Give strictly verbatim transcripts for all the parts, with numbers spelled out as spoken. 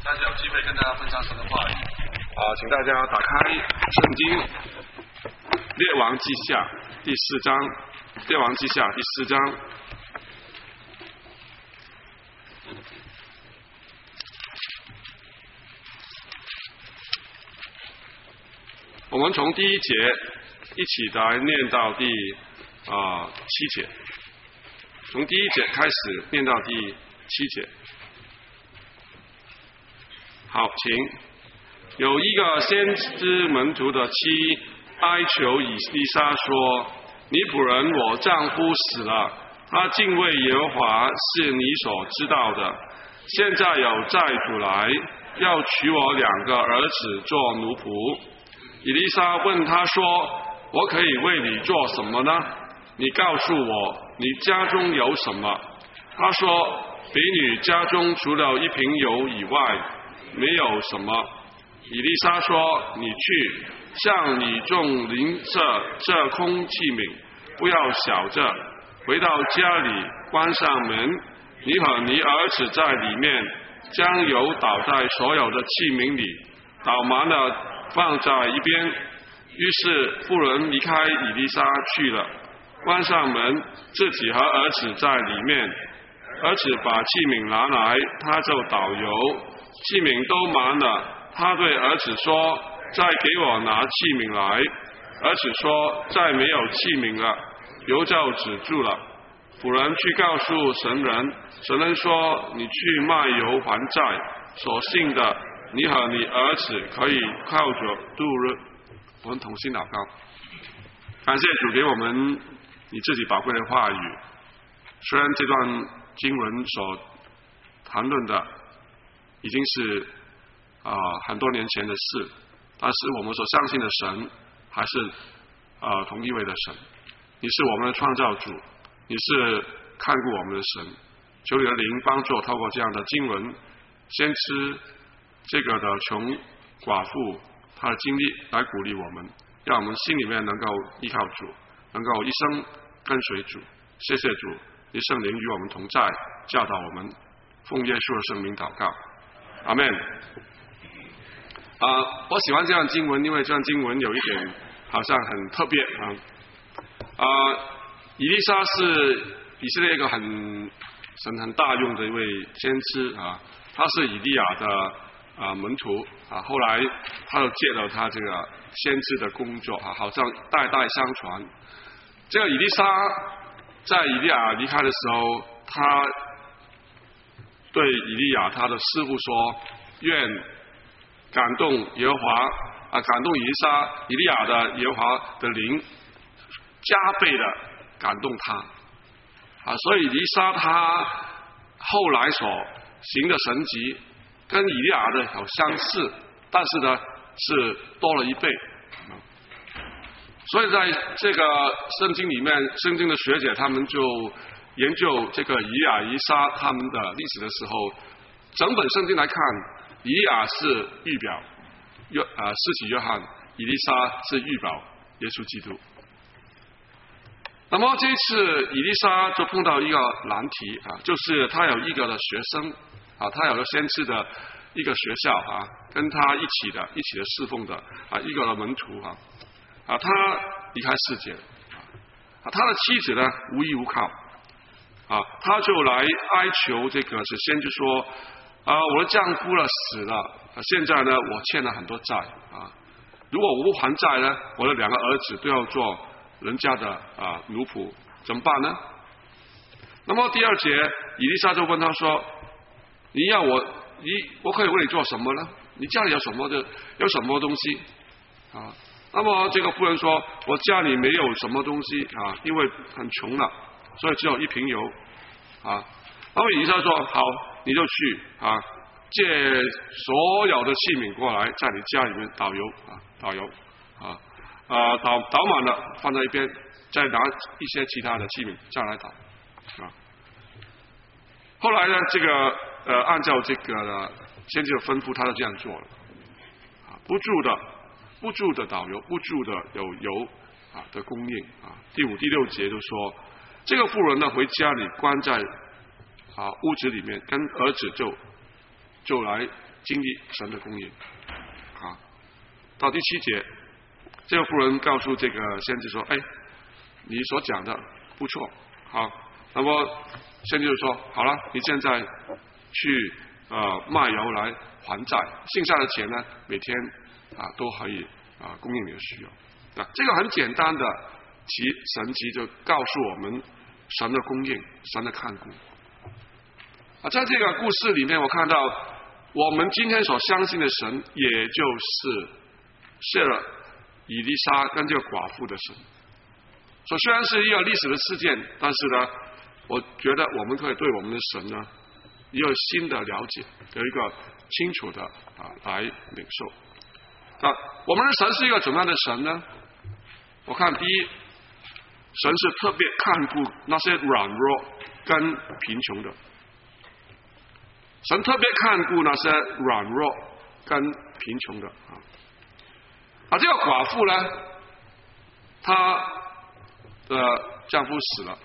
大家有机会跟大家分享神的话语。啊，请大家打开圣经《列王记下》第四章，《列王记下》第四章。我们从第一节一起来念到第啊、呃、七节，从第一节开始念到第七节。好，请。有一个先知门徒的妻哀求以利沙说：“你仆人我丈夫死了，他敬畏耶和华是你所知道的。现在有债主来，要娶我两个儿子做奴仆。”以利沙问他说：“我可以为你做什么呢？你告诉我，你家中有什么？”他说：“婢女家中除了一瓶油以外，没有什么。”以利沙说：“你去，向你众邻舍这空器皿，不要小着。回到家里，关上门，你和你儿子在里面，将油倒在所有的器皿里，倒满了放在一边。”于是妇人离开以利沙去了，关上门，自己和儿子在里面。儿子把器皿拿来，他就倒油，器皿都满了。他对儿子说：“再给我拿器皿来。”儿子说：“再没有器皿了。”油就止住了。妇人去告诉神人，神人说：“你去卖油还债，所幸的你和你儿子可以靠着度日。”我们同心祷告，感谢主给我们你自己宝贵的话语。虽然这段经文所谈论的已经是啊、呃，很多年前的事，但是我们所相信的神还是啊、呃、同一位的神。你是我们的创造主，你是看顾我们的神。求你的灵帮助，透过这样的经文，先知这个的穷寡妇她的经历来鼓励我们，让我们心里面能够依靠主，能够一生跟随主。谢谢主，你圣灵与我们同在，教导我们，奉耶稣的圣名祷告，阿们。啊、呃，我喜欢这样经文，因为这样经文有一点好像很特别啊。啊、呃，以利沙是以色列一个很神很大用的一位先知啊，他是以利亚的啊、呃、门徒啊，后来他又接了他这个先知的工作啊，好像代代相传。这个以利沙在以利亚离开的时候，他对以利亚他的师傅说：“愿感动耶和华啊，感动以利沙、以利亚的耶和华的灵，加倍的感动他啊。”所以以利沙他后来所行的神迹，跟以利亚的有相似，但是呢是多了一倍。所以在这个圣经里面，圣经的学者他们就研究这个以利亚、以利沙他们的历史的时候，整本圣经来看，以利亚是预表约啊施洗约翰，以利沙是预表耶稣基督。那么这一次以利沙就碰到一个难题啊，就是他有一个的学生啊，他有个先知的一个学校啊，跟他一起的、一起的侍奉的啊一个的门徒啊。啊，他离开世界了啊，他的妻子呢无依无靠啊，他就来哀求这个是先知说啊，我的丈夫了死了，啊，现在呢我欠了很多债啊，如果我不还债呢，我的两个儿子都要做人家的啊奴仆，怎么办呢？那么第二节，以利沙就问他说：“你要我，你我可以为你做什么呢？你家里有什么的，有什么东西啊？”那么这个妇人说：“我家里没有什么东西啊，因为很穷了，所以只有一瓶油啊。”那么以利沙说：“好，你就去啊，借所有的器皿过来，在你家里面倒油啊，倒油啊啊，倒倒满了放在一边，再拿一些其他的器皿再来倒啊。”后来呢，这个呃，按照这个先知的吩咐，他就这样做了啊，不住的。不住的导游，不住的有油啊的供应啊。第五、第六节就说，这个妇人呢回家里关在啊屋子里面，跟儿子就就来经历神的供应。啊，到第七节，这个妇人告诉这个先知说：“哎，你所讲的不错，好，那么先知就说：好了，你现在去呃卖油来还债，剩下的钱呢，每天啊都可以啊供应你的需要。啊，这个很简单的其神迹就告诉我们神的供应，神的看顾。啊，在这个故事里面，我看到我们今天所相信的神，也就是谢了以利沙跟这个寡妇的神。所以虽然是一个历史的事件，但是呢，我觉得我们可以对我们的神呢，有新的了解，有一个清楚的啊来领受。啊，我们的神是一个怎么样的神呢？我看第一，神是特别看顾那些软弱跟贫穷的。神特别看顾那些软弱跟贫穷的啊。啊，这个寡妇呢，她的丈夫死了，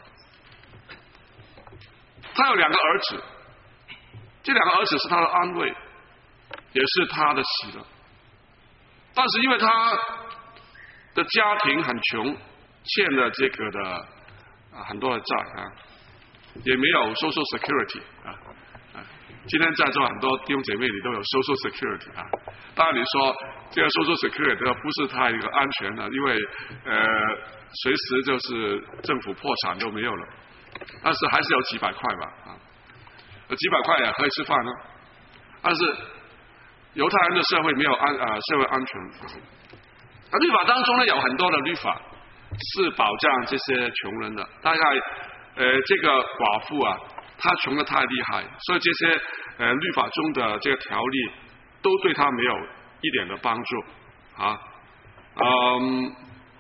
她有两个儿子，这两个儿子是她的安慰，也是她的喜乐。但是因为她的家庭很穷，欠了这个的啊很多的债啊，也没有 social security 啊。今天在座很多弟兄姐妹，你都有 social security 啊。当然你说这个 social security 不是太一个安全的，因为呃随时就是政府破产都没有了，但是还是有几百块吧啊，有几百块也可以吃饭呢。但是犹太人的社会没有安啊、呃、社会安全。那律法当中呢有很多的律法是保障这些穷人的，大概呃这个寡妇啊。他穷得太厉害，所以这些呃律法中的这个条例都对他没有一点的帮助啊。嗯，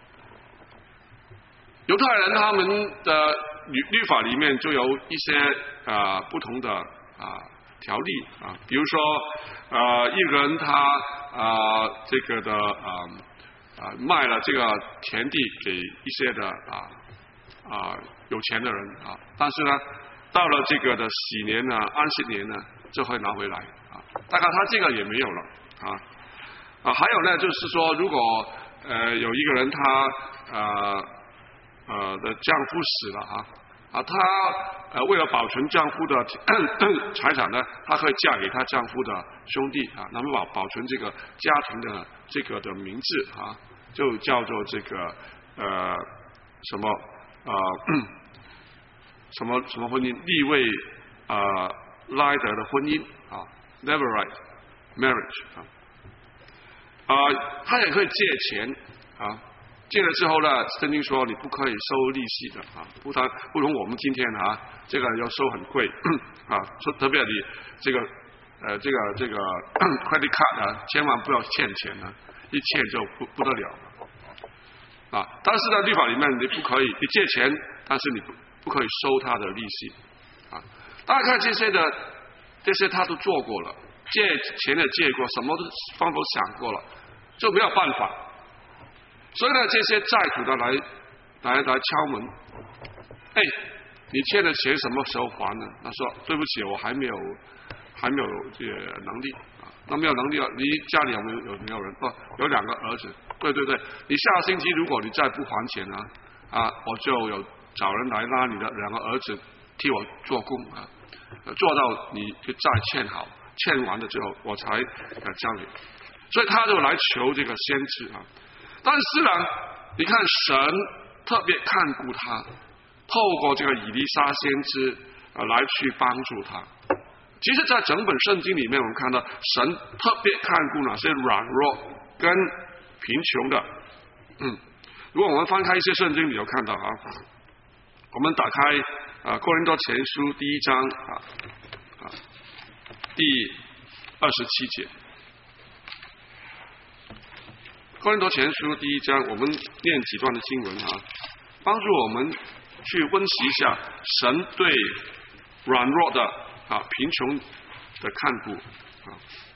犹太人他们的律律法里面就有一些啊、呃、不同的啊、呃、条例啊，比如说呃一个人他啊、呃、这个的啊啊、呃、卖了这个田地给一些的啊啊、呃、有钱的人啊，但是呢。到了这个的喜年呢、安息年呢，就会拿回来啊。大概他这个也没有了啊啊。还有呢，就是说，如果呃有一个人他呃呃的丈夫死了啊啊，他呃为了保存丈夫的财产呢，她可以嫁给她丈夫的兄弟啊，那么保保存这个家庭的这个的名字啊，就叫做这个呃什么呃。什么什么婚姻？利未啊、呃、拉德的婚姻啊 ，Levirate marriage 啊，啊、呃，他也可以借钱啊，借了之后呢，圣经说你不可以收利息的啊，不然不容我们今天啊，这个要收很贵啊，说特别你这个呃这个这个 credit card 啊，千万不要欠钱啊，一欠就不不得了啊。但是在律法里面你不可以，你借钱，但是你不。不可以收他的利息，啊！大家看这些的，这些他都做过了，借钱也借过，什么都方都想过了，就没有办法。所以呢，这些债主的来来来敲门，哎，你欠的钱什么时候还呢？他说对不起，我还没有还没有这个能力啊。那没有能力了，你家里有没有有没有人？哦，有两个儿子。对对对，你下星期如果你再不还钱啊啊，我就有。找人来拉你的两个儿子替我做工啊，做到你的债欠好，欠完了之后我才呃交你。所以他就来求这个先知啊。但是呢，你看神特别看顾他，透过这个以利沙先知呃来去帮助他。其实，在整本圣经里面，我们看到神特别看顾哪些软弱跟贫穷的。嗯，如果我们翻开一些圣经，你有看到啊。我们打开啊《哥林多前书》第一章啊啊第二十七节，《哥林多前书》第一章，我们念几段的经文啊，帮助我们去温习一下神对软弱的啊贫穷的看顾啊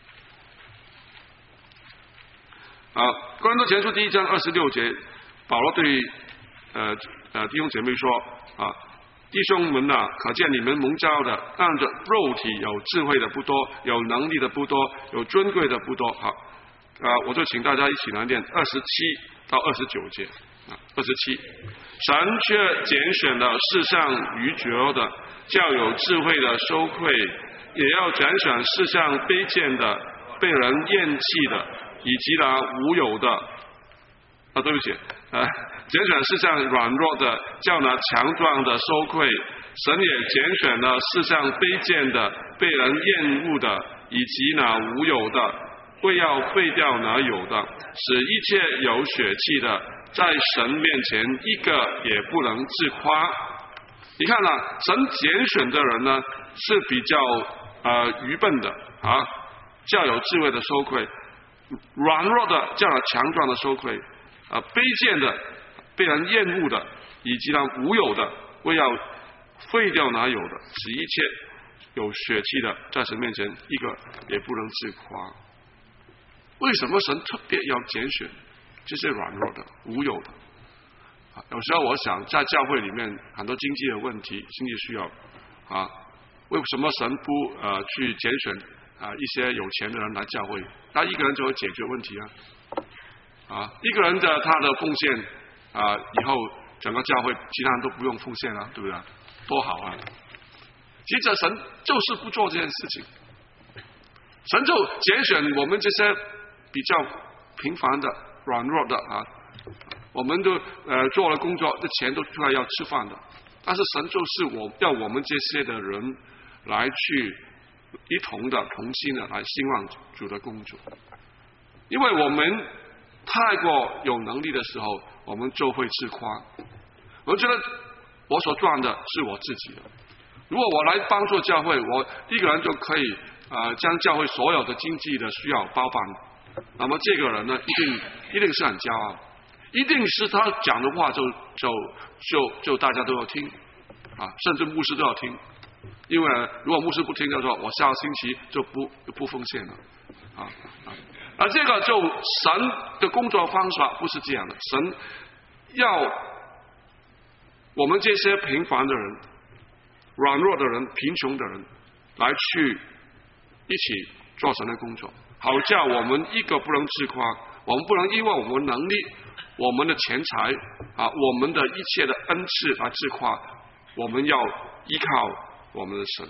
啊《哥林多前书》第一章二十六节，保罗对呃呃弟兄姐妹说。啊， 弟兄们啊，可见你们蒙召的，按着肉体有智慧的不多，有能力的不多，有尊贵的不多。好，啊、呃，我就请大家一起来念二十七到二十九节啊，二十七，神却拣选了世上愚拙的，叫有智慧的羞愧，也要拣选世上卑贱的、被人厌弃的，以及那无有的。啊，对不起，啊，拣选世上软弱的，叫那强壮的羞愧；神也拣选了世上卑贱的、被人厌恶的，以及那无有的，为要废掉那有的，使一切有血气的，在神面前一个也不能自夸。你看啊，神拣选的人呢，是比较呃愚笨的啊，较有智慧的羞愧；软弱的，较有强壮的羞愧。啊，卑贱的、被人厌恶的，以及那无有的，为要废掉那有的，使一切有血气的，在神面前一个也不能自夸。为什么神特别要拣选这些软弱的、无有的？啊，有时候我想，在教会里面很多经济的问题、经济需要啊，为什么神不呃去拣选啊一些有钱的人来教会？那一个人就会解决问题啊。啊，一个人的他的奉献啊，以后整个教会其他人都不用奉献了，对不对？多好啊！其实神就是不做这件事情，神就拣选我们这些比较平凡的、软弱的啊，我们都呃做了工作，这钱都出来要吃饭的，但是神就是我要我们这些的人来去一同的、同心的来兴旺主的工作，因为我们太过有能力的时候，我们就会自夸。我觉得我所赚的是我自己的。如果我来帮助教会，我一个人就可以呃将教会所有的经济的需要包办。那么这个人呢，一定一定是很骄傲，一定是他讲的话就就就就大家都要听啊，甚至牧师都要听。因为如果牧师不听，就说我下个星期就不就不奉献了啊啊。而这个就神的工作方法不是这样的，神要我们这些平凡的人、软弱的人、贫穷的人来去一起做神的工作，好叫我们一个不能自夸，我们不能因为我们能力、我们的钱财啊、我们的一切的恩赐来自夸，我们要依靠我们的神。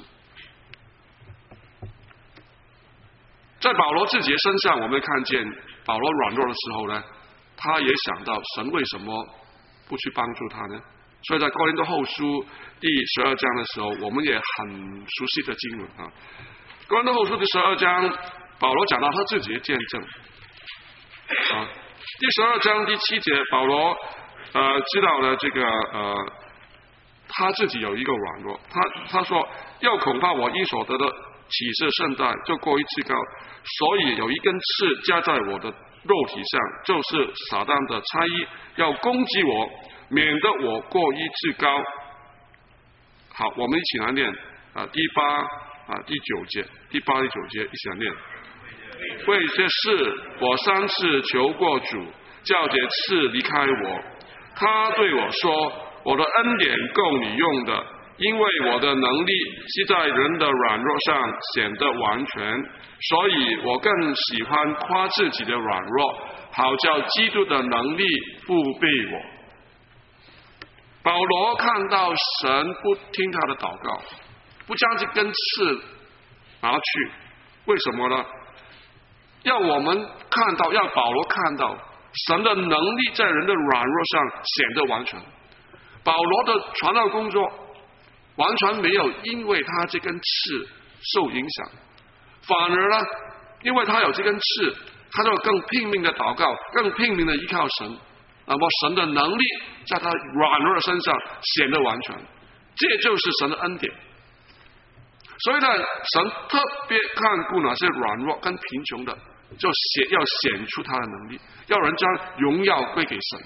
在保罗自己的身上，我们看见保罗软弱的时候呢，他也想到神为什么不去帮助他呢？所以在哥林多后书第十二章的时候，我们也很熟悉的经文啊。哥林多后书第十二章，保罗讲到他自己的见证啊。第十二章第七节，保罗呃知道了这个呃他自己有一个软弱，他他说要恐怕我因所得的启示甚大，就过于自高，所以有一根刺加在我的肉体上，就是撒旦的差役，要攻击我，免得我过于自高。好，我们一起来念啊，第八啊第九节，第八第九节一起来念。为这事，我三次求过主，叫这刺离开我。他对我说：“我的恩典够你用的。”因为我的能力是在人的软弱上显得完全，所以我更喜欢夸自己的软弱，好叫基督的能力覆庇我。保罗看到神不听他的祷告，不将这根刺拿去，为什么呢？要我们看到，要保罗看到神的能力在人的软弱上显得完全。保罗的传道工作完全没有因为他这根刺受影响，反而呢，因为他有这根刺，他就更拼命的祷告，更拼命的依靠神，那么神的能力在他软弱的身上显得完全，这就是神的恩典。所以呢，神特别看顾那些软弱跟贫穷的，就显要显出他的能力，要人将荣耀归给神。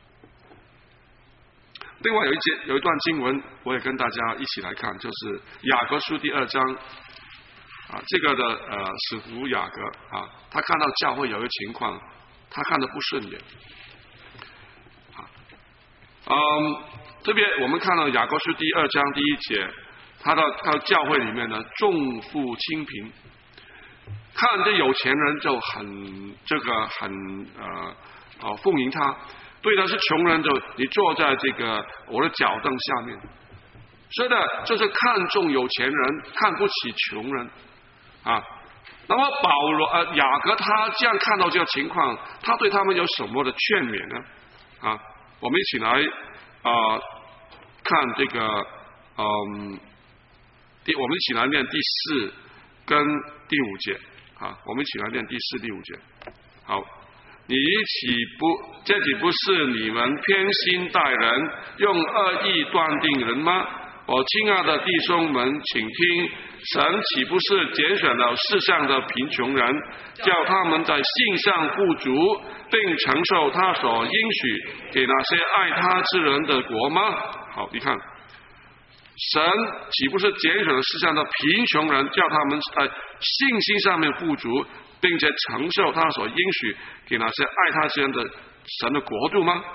另外有一节有一段经文，我也跟大家一起来看，就是雅各书第二章啊，这个的呃使徒雅各啊，他看到教会有一个情况，他看得不顺眼啊，嗯， 特别我们看到雅各书第二章第一节，他的他的教会里面呢，重富轻贫，看这有钱人就很这个很呃呃奉迎他，对的是穷人就你坐在这个我的脚凳下面，所以呢，就是看重有钱人，看不起穷人啊。那么保罗呃雅各他这样看到这个情况，他对他们有什么的劝勉呢？啊，我们一起来啊、呃、看这个嗯第我们一起来念第四跟第五节啊，我们一起来念第四第五节。好，你岂不这岂不是你们偏心待人，用恶意断定人吗？我亲爱的弟兄们，请听，神岂不是拣选了世上的贫穷人，叫他们在信上富足，并承受他所应许给那些爱他之人的国吗？好，你看，神岂不是拣选了世上的贫穷人，叫他们在信心上面富足，并且承受他所应许给那些爱他之人的神的国度吗？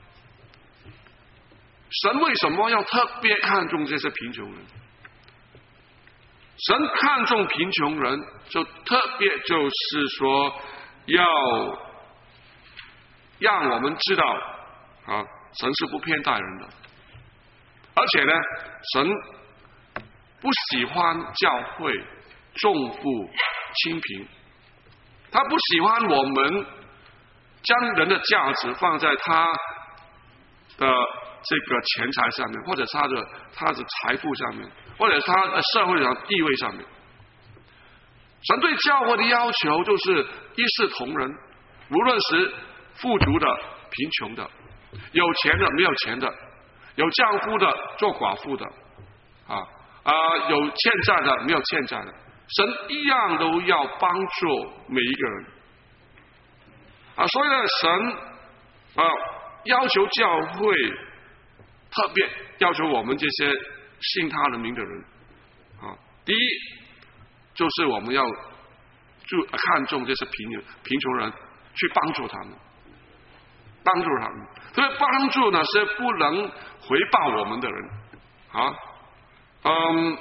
神为什么要特别看重这些贫穷人？神看重贫穷人，就特别就是说要让我们知道啊，神是不偏待人的，而且呢，神不喜欢教会重富轻贫，他不喜欢我们将人的价值放在他的这个钱财上面，或者他的他的财富上面，或者他的社会上地位上面。神对教会的要求就是一视同仁，无论是富足的、贫穷的，有钱的、没有钱的，有丈夫的、做寡妇的，啊啊，有欠债的、没有欠债的，神一样都要帮助每一个人。啊，所以呢，神啊要求教会。特别要求我们这些信他的名的人啊，第一就是我们要注看重这些贫贫穷人，去帮助他们，帮助他们，所以帮助呢是不能回报我们的人啊。嗯，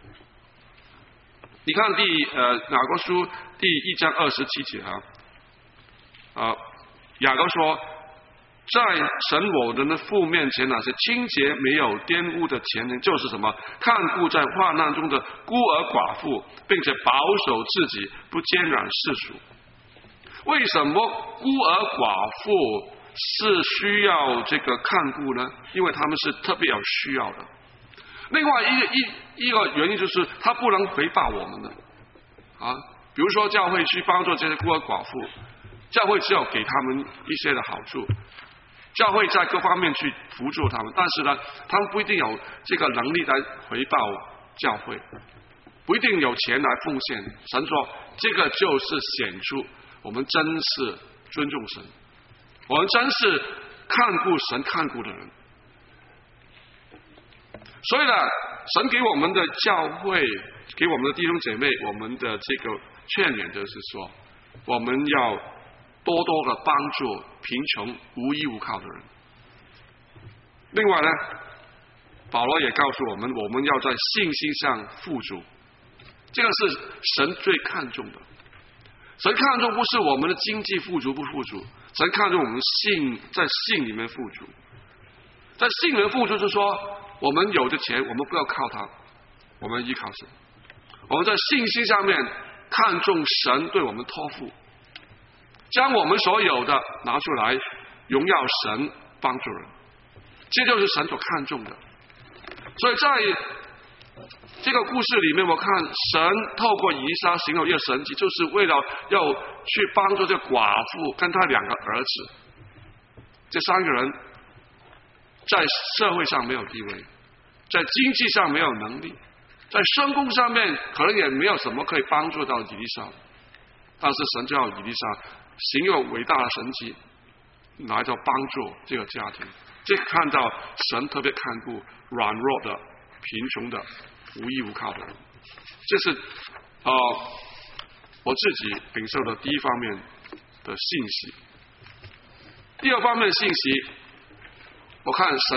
你看第呃雅各书第一章二十七节啊，啊雅各说。在神我人的父面前，那些清洁没有玷污的前人，就是什么？看顾在患难中的孤儿寡妇，并且保守自己，不沾染世俗。为什么孤儿寡妇是需要这个看顾呢？因为他们是特别有需要的。另外一个一一个原因就是他不能回报我们的啊，比如说教会去帮助这些孤儿寡妇，教会只有给他们一些的好处。教会在各方面去扶助他们，但是呢，他们不一定有这个能力来回报教会，不一定有钱来奉献。神说，这个就是显出我们真是尊重神，我们真是看顾神看顾的人。所以呢，神给我们的教会，给我们的弟兄姐妹，我们的这个劝勉就是说，我们要多多的帮助贫穷无依无靠的人。另外呢，保罗也告诉我们，我们要在信心上富足，这个是神最看重的。神看重不是我们的经济富足不富足，神看重我们信在信里面富足。在信里面富足就是说，我们有的钱，我们不要靠它，我们依靠神。我们在信心上面看重神对我们托付。将我们所有的拿出来，荣耀神，帮助人，这就是神所看重的。所以在这个故事里面，我看神透过以利沙行了一个神迹，就是为了要去帮助这寡妇跟他两个儿子。这三个人在社会上没有地位，在经济上没有能力，在生工上面可能也没有什么可以帮助到以利沙，但是神叫以利沙行有伟大的神迹，来到帮助这个家庭。这看到神特别看顾软弱的、贫穷的、无依无靠的人。这是啊、呃，我自己领受的第一方面的信息。第二方面的信息，我看神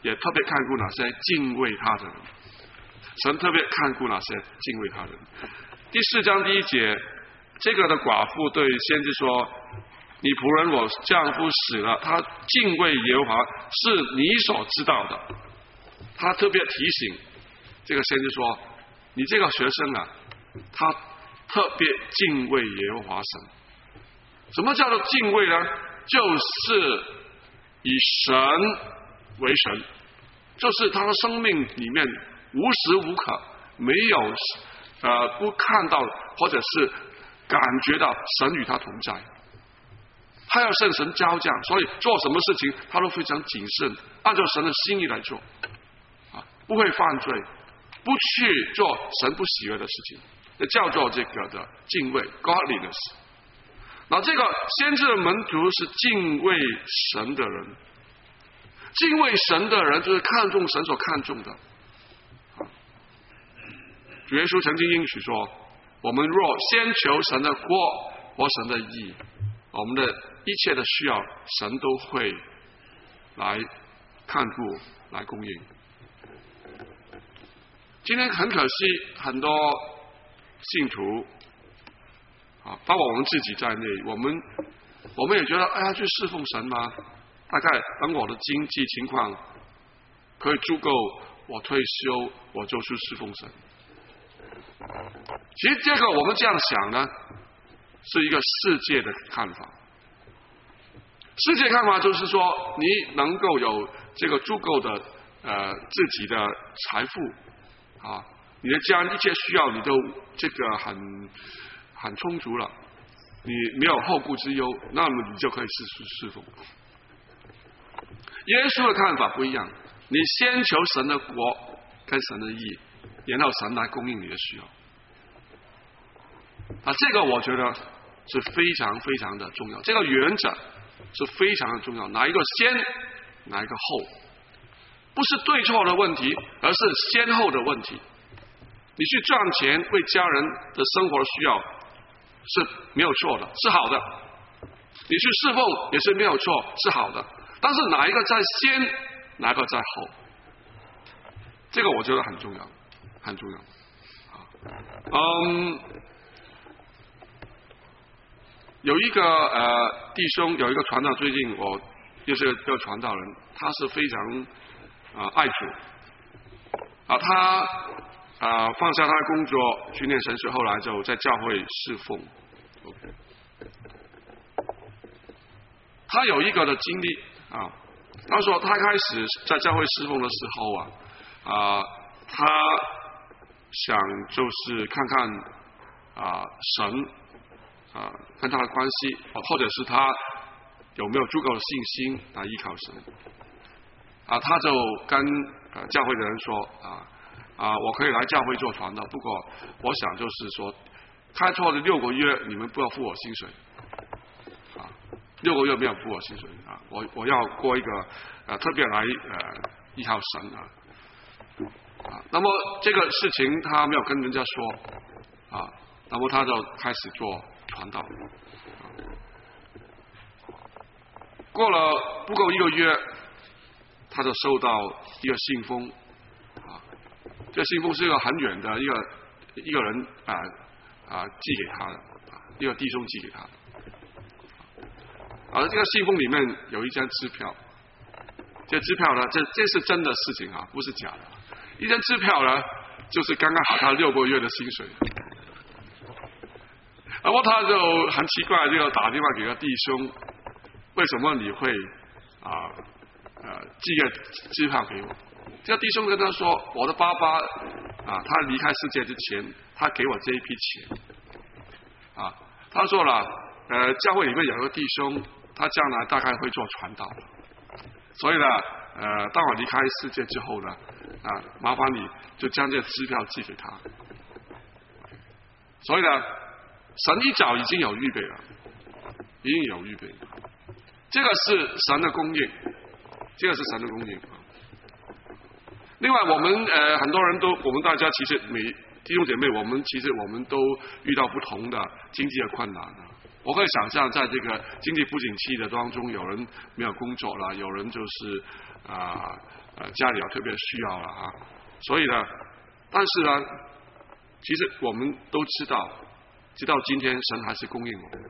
也特别看顾那些敬畏他的人。神特别看顾那些敬畏他的人。第四章第一节，这个的寡妇对先知说：“你仆人我丈夫死了，他敬畏耶和华是你所知道的。”他特别提醒这个先知说：“你这个学生啊，他特别敬畏耶和华神。什么叫做敬畏呢？就是以神为神，就是他的生命里面无时无刻没有呃不看到或者是感觉到神与他同在。他要圣神交降，所以做什么事情他都非常谨慎，按照神的心意来做，啊，不会犯罪，不去做神不喜悦的事情，这叫做这个的敬畏 godliness。那这个先知的门徒是敬畏神的人，敬畏神的人就是看重神所看重的。主耶稣曾经应许说：“我们若先求神的国和神的义，我们的一切的需要，神都会来看顾、来供应。”今天很可惜，很多信徒啊，包括我们自己在内，我们我们也觉得，哎呀，去侍奉神嘛，大概等我的经济情况可以足够我退休，我就去侍奉神。其实这个我们这样想呢，是一个世界的看法。世界看法就是说，你能够有这个足够的呃自己的财富啊，你的家人一切需要你都这个很很充足了，你没有后顾之忧，那么你就可以侍侍奉。耶稣的看法不一样，你先求神的国跟神的义，然后神来供应你的需要。啊，这个我觉得是非常非常的重要，这个原则是非常的重要。哪一个先，哪一个后，不是对错的问题，而是先后的问题。你去赚钱为家人的生活的需要是没有错的，是好的。你去侍奉也是没有错，是好的。但是哪一个在先，哪一个在后，这个我觉得很重要，很重要。嗯，有一个呃弟兄，有一个传道，最近我又是一个传道人，他是非常啊、呃、爱主啊，他啊、呃、放下他的工作去念神学，后来就在教会侍奉。OK， 他有一个的经历啊，他说他开始在教会侍奉的时候啊啊、呃，他想就是看看啊、呃、神。啊，跟他的关系，或者是他有没有足够的信心来依靠神啊？他就跟呃教会的人说啊啊，我可以来教会做传道，不过我想就是说，开拓的六个月，你们不要付我薪水啊，六个月没有付我薪水啊，我我要过一个呃特别来呃依靠神啊啊。那么这个事情他没有跟人家说啊，那么他就开始做传道。过了不够一个月，他就收到一个信封啊，这个信封是一个很远的一个一个人啊啊寄给他的，一个弟兄寄给他的。而这个信封里面有一张支票，这支票呢，这这是真的事情啊，不是假的。一张支票呢，就是刚刚好他六个月的薪水。然后他就很奇怪，就打电话给个弟兄，为什么你会啊呃寄个支票给我？这个弟兄跟他说，我的爸爸啊，他离开世界之前，他给我这一批钱啊。他说了，呃，教会里面有个弟兄，他将来大概会做传道，所以呢，呃，当我离开世界之后呢，啊，麻烦你就将这个支票寄给他。所以呢。神一早已经有预备了，已经有预备了。这个是神的供应，这个是神的供应。另外，我们呃很多人都，我们大家其实每弟兄姐妹，我们其实我们都遇到不同的经济的困难啊。我可以想象，在这个经济不景气的当中，有人没有工作了，有人就是啊呃家里有特别需要了啊。所以呢，但是呢，其实我们都知道，直到今天神还是供应我们。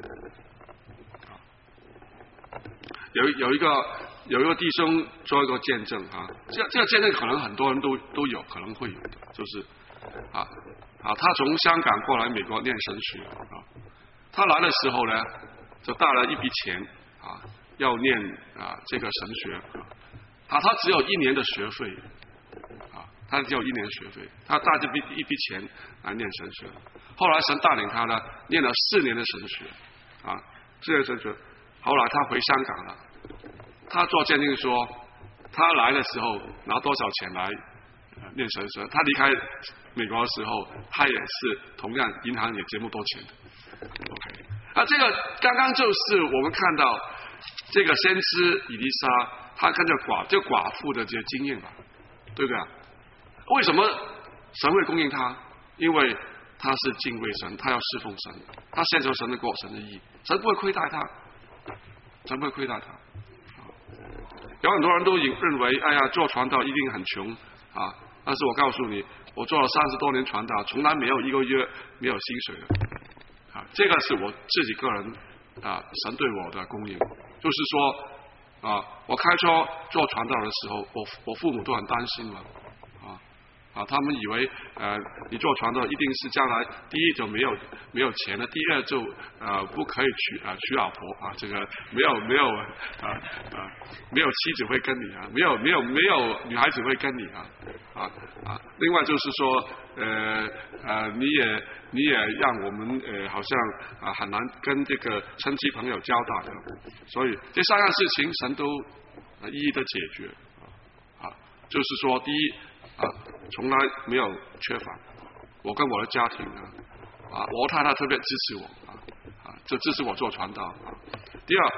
有有一个有一个弟兄做一个见证啊，这这个见证可能很多人都都有可能会有的，就是啊啊，他从香港过来美国念神学啊，他来的时候呢，就带了一笔钱啊，要念啊这个神学啊，他只有一年的学费啊，他只有一年学费，他带这笔一笔钱来念神学，后来神带领他呢，念了四年的神学啊，四年神学。后来他回香港了，他做鉴定说，他来的时候拿多少钱来念神学，他离开美国的时候，他也是同样银行也这么多钱的。OK， 啊，这个刚刚就是我们看到这个先知以利沙，他跟这寡这寡妇的这些经验吧，对不对啊？为什么神会供应他？因为他是敬畏神，他要侍奉神，他献求神的国、神的义，神不会亏待他。神不会亏待他。有很多人都认为，哎呀，做传道一定很穷啊！但是我告诉你，我做了三十多年传道，从来没有一个月没有薪水的。啊，这个是我自己个人啊，神对我的供应。就是说啊，我开车做传道的时候，我我父母都很担心了。啊，他们以为呃，你做传道一定是将来第一就没有没有钱了，第二就呃不可以娶啊、呃、娶老婆啊，这个没有没有啊啊、呃呃、没有妻子会跟你啊，没有没有没有女孩子会跟你啊啊啊。另外就是说呃呃你也你也让我们呃好像啊很难跟这个亲戚朋友交代的，所以这三样事情神都呃一一的解决啊，就是说第一。啊，从来没有缺乏。我跟我的家庭啊，啊，我太太特别支持我啊，啊，就支持我做传道啊。第二，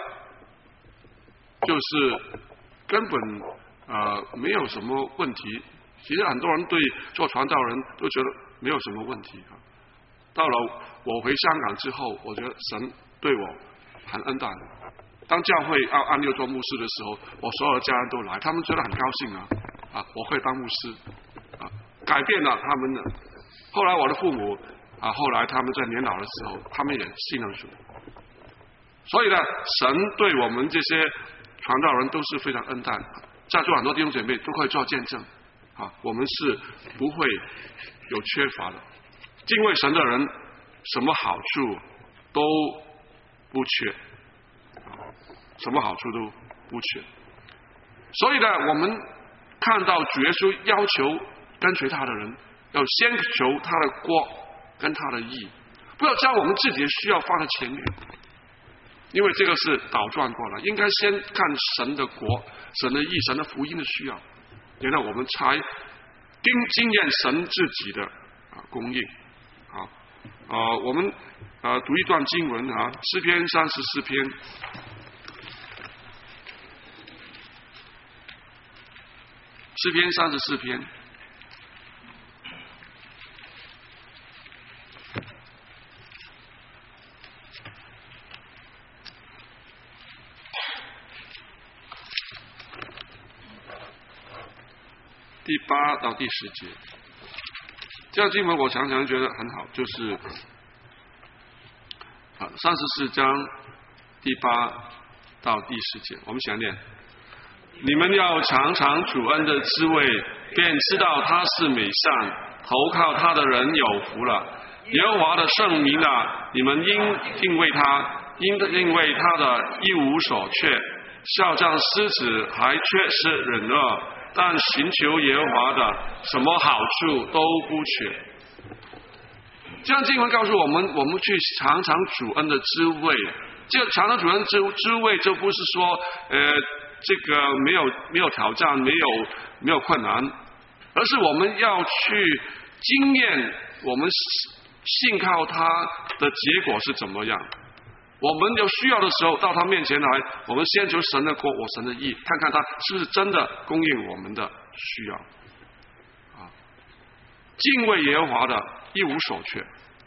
就是根本呃没有什么问题。其实很多人对做传道人都觉得没有什么问题啊。到了我回香港之后，我觉得神对我很恩待。当教会要按六做牧师的时候，我所有的家人都来，他们觉得很高兴啊。啊，我会当牧师，啊，改变了他们的。后来我的父母啊，后来他们在年老的时候，他们也信了主。所以呢，神对我们这些传道人都是非常恩待，在座很多弟兄姐妹都可以做见证，啊，我们是不会有缺乏的。敬畏神的人，什么好处都不缺，啊，什么好处都不缺。所以呢，我们看到主耶稣要求跟随他的人，要先求他的国跟他的义，不要将我们自己的需要放在前面，因为这个是倒转过来，应该先看神的国、神的义、神的福音的需要，然后我们才经经验神自己的啊供应。好，呃，我们呃读一段经文啊，诗篇三十四篇。诗篇三十四篇，第八到第十节，这样经文我常常觉得很好，就是啊三十四章第八到第十节，我们想念。你们要尝尝主恩的滋味，便知道他是美善，投靠他的人有福了。耶和华的圣名啊，你们应敬畏他，因因为他的一无所缺。孝仗狮子还缺失忍恶，但寻求耶和华的，什么好处都不缺。这样经文告诉我们，我们去尝尝主恩的滋味。这个尝尝主恩的滋滋味，就不是说呃。这个没有没有挑战，没有没有困难，而是我们要去经验我们信靠他的结果是怎么样。我们有需要的时候到他面前来，我们先求神的国，我神的义，看看他是不是真的供应我们的需要。啊，敬畏耶和华的一无所缺，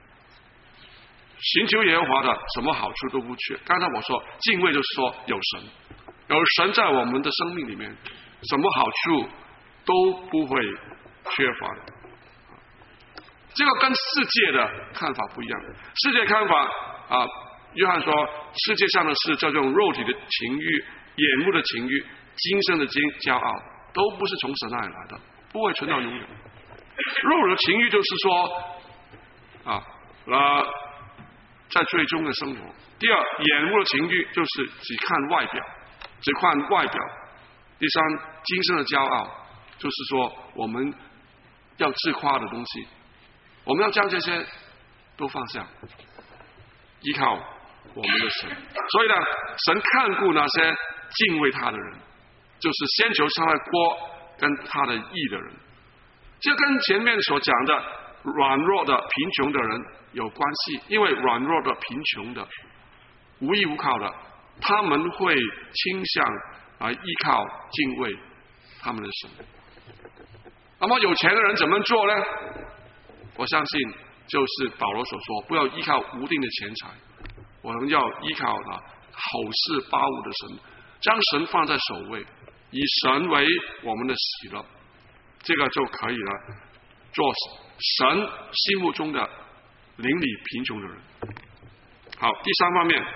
寻求耶和华的什么好处都不缺。刚才我说敬畏就是说有神。有神在我们的生命里面，什么好处都不会缺乏的。这个跟世界的看法不一样。世界看法啊，约翰说，世界上的事，这种肉体的情欲、眼目的情欲、今生的骄骄傲，都不是从神那里来的，不会存到永远。肉体的情欲就是说啊，那在最终的生活。第二，眼目的情欲就是只看外表，只看外表。第三，今生的骄傲，就是说我们要自夸的东西。我们要将这些都放下，依靠我们的神。所以呢，神看顾那些敬畏他的人，就是先求他的国跟他的义的人。这跟前面所讲的软弱的贫穷的人有关系，因为软弱的贫穷的无依无靠的，他们会倾向来依靠敬畏他们的神。那么有钱的人怎么做呢？我相信就是保罗所说，不要依靠无定的钱财，我们要依靠了厚实巴物的神，将神放在首位，以神为我们的喜乐，这个就可以了，做神心目中的邻里贫穷的人。好，第三方面，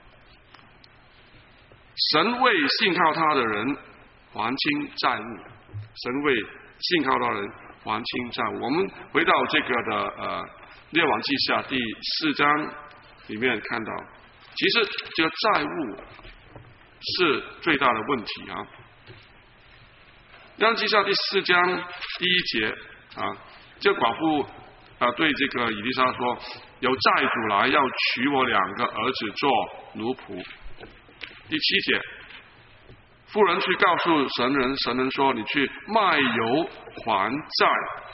神为信靠他的人还清债务，神为信靠他的人还清债务。我们回到这个的呃列王记下第四章里面看到，其实这个债务是最大的问题啊。列王记下第四章第一节啊，这个寡妇啊对这个以利沙说，有债主来要娶我两个儿子做奴仆。第七节，妇人去告诉神人，神人说，你去卖油还债。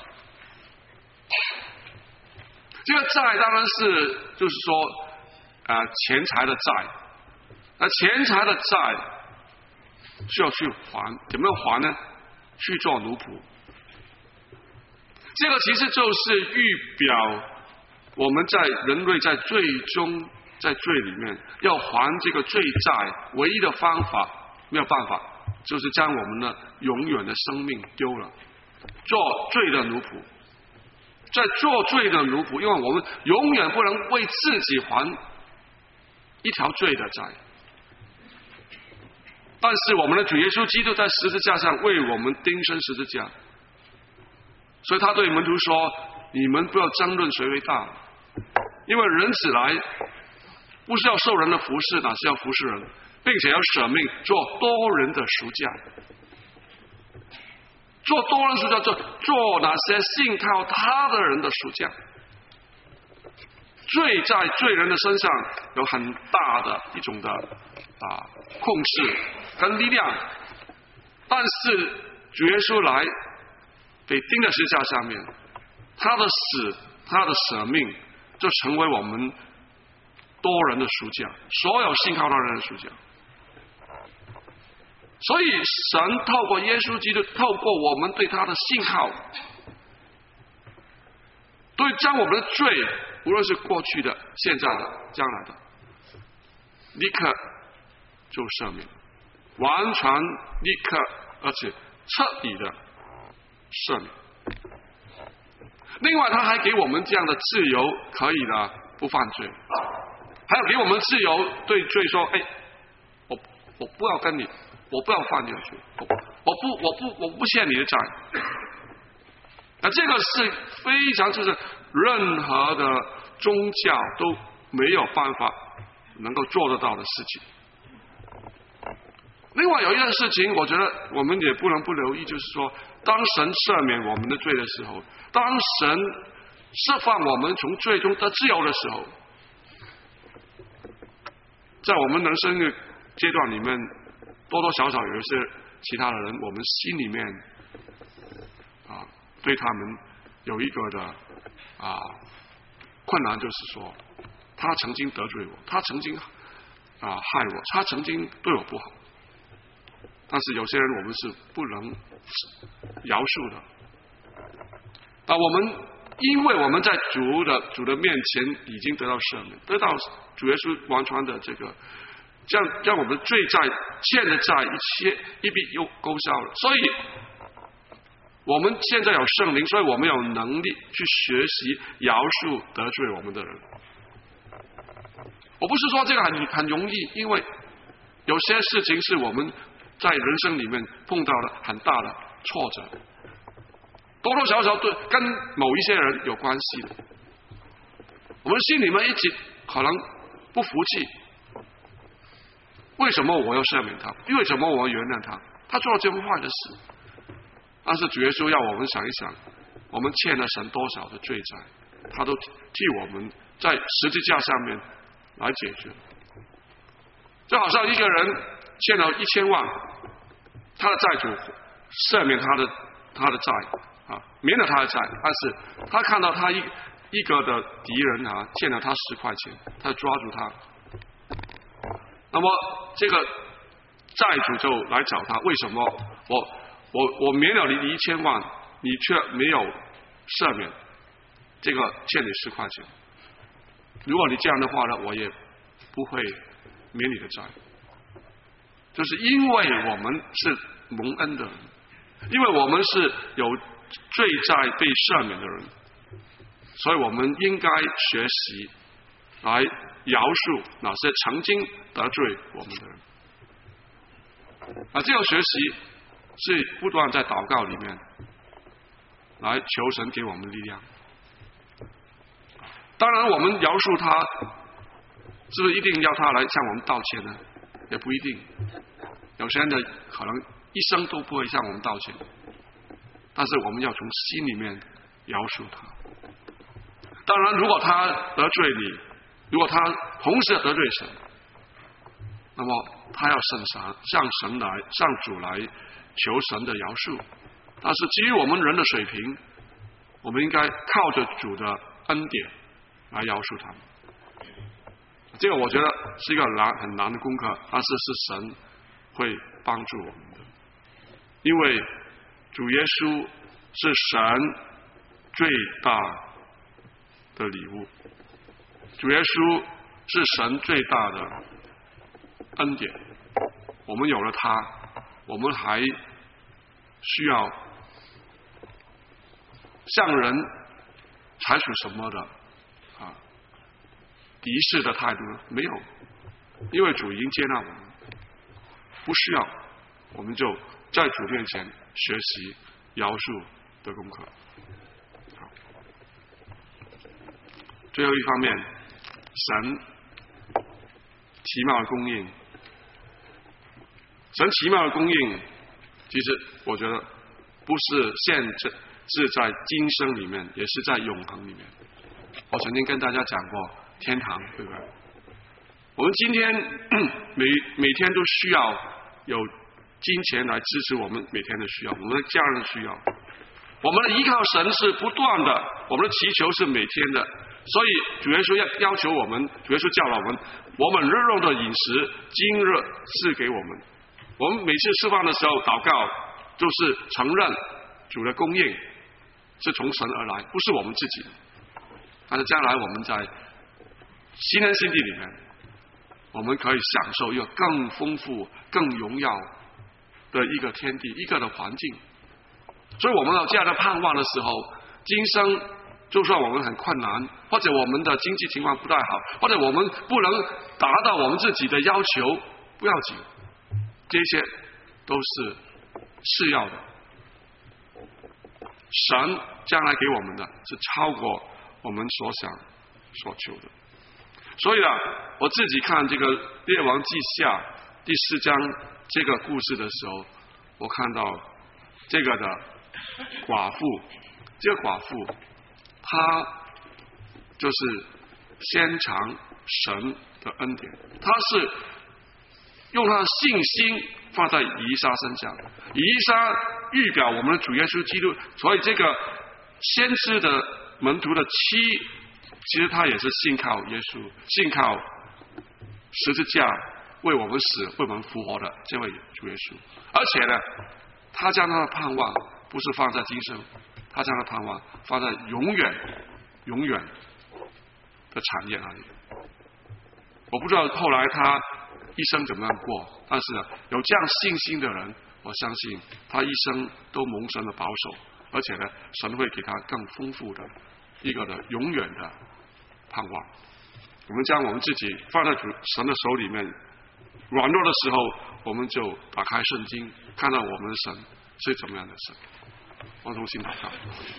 这个债当然是就是说啊、呃、钱财的债，那钱财的债需要去还，怎么样还呢？去做奴仆。这个其实就是预表我们在人类在最终在罪里面要还这个罪债，唯一的方法没有办法，就是将我们的永远的生命丢了，做罪的奴仆。在做罪的奴仆，因为我们永远不能为自己还一条罪的债。但是我们的主耶稣基督在十字架上为我们钉身十字架，所以他对门徒说，你们不要争论谁为大，因为人子来不是要受人的服侍，哪是要服侍人，并且要舍命做多人的赎价。做多人赎价，做做那些信靠他的人的赎价。罪在罪人的身上有很大的一种的啊控制跟力量，但是主耶稣来被钉在十字架上面，他的死，他的舍命，就成为我们多人的赎价，所有信靠他人的赎价。所以神透过耶稣基督，透过我们对他的信靠，对将我们的罪，无论是过去的、现在的、将来的，立刻就赦免，完全立刻而且彻底的赦免。另外他还给我们这样的自由，可以呢不犯罪，还有给我们自由对罪说，哎，我我不要跟你，我不要犯你的罪，我我不我不我不欠你的债。那这个是非常就是任何的宗教都没有办法能够做得到的事情。另外有一件事情，我觉得我们也不能不留意，就是说，当神赦免我们的罪的时候，当神释放我们从罪中得自由的时候，在我们人生的阶段里面，多多少少有一些其他的人，我们心里面啊对他们有一个的啊困难，就是说他曾经得罪我，他曾经啊害我，他曾经对我不好。但是有些人我们是不能饶恕的。啊，我们因为我们在主的主的面前已经得到赦免，得到主耶稣完全的这个，这样让我们的罪债欠的债一切一笔又勾销了。所以我们现在有圣灵，所以我们有能力去学习饶恕得罪我们的人。我不是说这个很很容易，因为有些事情是我们在人生里面碰到了很大的挫折，多多少少对跟某一些人有关系的。我们心里面一直可能不服气，为什么我要赦免他？为什么我要原谅他？他做了这么坏的事。但是主耶稣要我们想一想，我们欠了神多少的罪债，他都替我们在十字架上面来解决。就好像一个人欠了一千万，他的债主赦免他的他的债啊，免了他的债，但是他看到他一一个的敌人啊欠了他十块钱，他抓住他，那么这个债主就来找他，为什么我我我免了你一千万，你却没有赦免这个欠你十块钱？如果你这样的话呢，我也不会免你的债。就是因为我们是蒙恩的人，因为我们是有罪债被赦免的人，所以我们应该学习来饶恕那些曾经得罪我们的人。啊，这个学习是不断在祷告里面来求神给我们力量。当然我们饶恕他，是不是一定要他来向我们道歉呢？也不一定，有些人的可能一生都不会向我们道歉，但是我们要从心里面饶恕他。当然如果他得罪你，如果他同时得罪神，那么他要向神向神来向主来求神的饶恕。但是基于我们人的水平，我们应该靠着主的恩典来饶恕他们。这个我觉得是一个难很难的功课，但是是神会帮助我们的，因为主耶稣是神最大的礼物，主耶稣是神最大的恩典。我们有了他，我们还需要向人采取什么的啊敌视的态度呢？没有，因为主已经接纳我们，不需要，我们就在主面前学习饶恕的功课。好，最后一方面，神奇妙的供应，神奇妙的供应，其实我觉得不是限制是在今生里面，也是在永恒里面。我曾经跟大家讲过天堂，对不对？我们今天每每天都需要有金钱来支持我们每天的需要，我们的家人的需要。我们的依靠神是不断的，我们的祈求是每天的。所以主耶稣要要求我们，主耶稣教导我们，我们日用的饮食今日赐给我们。我们每次吃饭的时候祷告，就是承认主的供应是从神而来，不是我们自己的。但是将来我们在新天新地里面，我们可以享受一个更丰富、更荣耀的一个天地，一个的环境。所以我们有这样的盼望的时候，今生就算我们很困难，或者我们的经济情况不太好，或者我们不能达到我们自己的要求，不要紧，这些都是次要的。神将来给我们的是超过我们所想所求的。所以啊，我自己看这个《列王纪下》第四章这个故事的时候，我看到这个的寡妇，这个寡妇她就是先尝神的恩典，她是用她的信心放在以撒身上，以撒预表我们的主耶稣基督，所以这个先知的门徒的妻，其实他也是信靠耶稣，信靠十字架为我们死、为我们复活的这位主耶稣。而且呢，他将他的盼望不是放在今生，他将他的盼望放在永远、永远的产业那里。我不知道后来他一生怎么样过，但是呢，有这样信心的人，我相信他一生都蒙神的保守， 而且呢，神会给他更丰富的一个的永远的盼望。我们将我们自己放在主神的手里面，软弱的时候，我们就打开圣经，看到我们的神是怎么样的神。我同心祷告。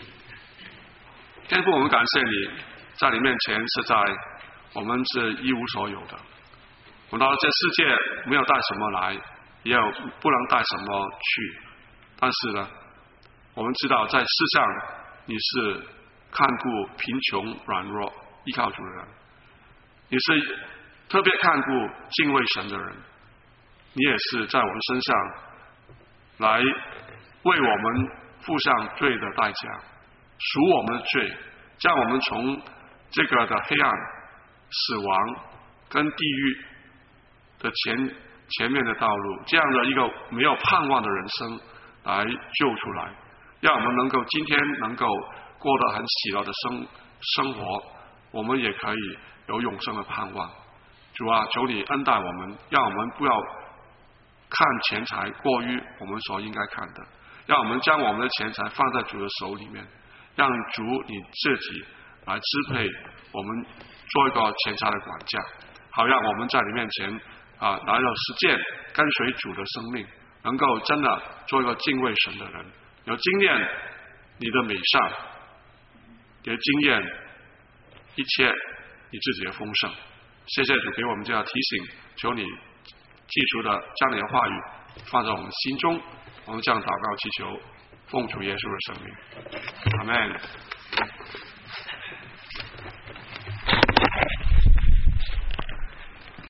天父，我们感谢你，在你面前实在我们是一无所有的。我们到这世界没有带什么来，也有不能带什么去。但是呢，我们知道在世上你是看顾贫穷软弱依靠主的人，你是特别看顾敬畏神的人，你也是在我们身上来为我们付上罪的代价，赎我们的罪，将我们从这个的黑暗、死亡跟地狱的前前面的道路，这样的一个没有盼望的人生来救出来，让我们能够今天能够过得很喜乐的生生活，我们也可以有永生的盼望。主啊，求你恩待我们，让我们不要看钱财过于我们所应该看的，让我们将我们的钱财放在主的手里面，让主你自己来支配我们，做一个钱财的管家，好让我们在你面前啊来到实践跟随主的生命，能够真的做一个敬畏神的人，有经验你的美善，也经验一切你自己的丰盛。谢谢主给我们这样提醒，求你记住的将你的话语放在我们心中，我们这样祷告祈求，奉主耶稣的圣名，阿们。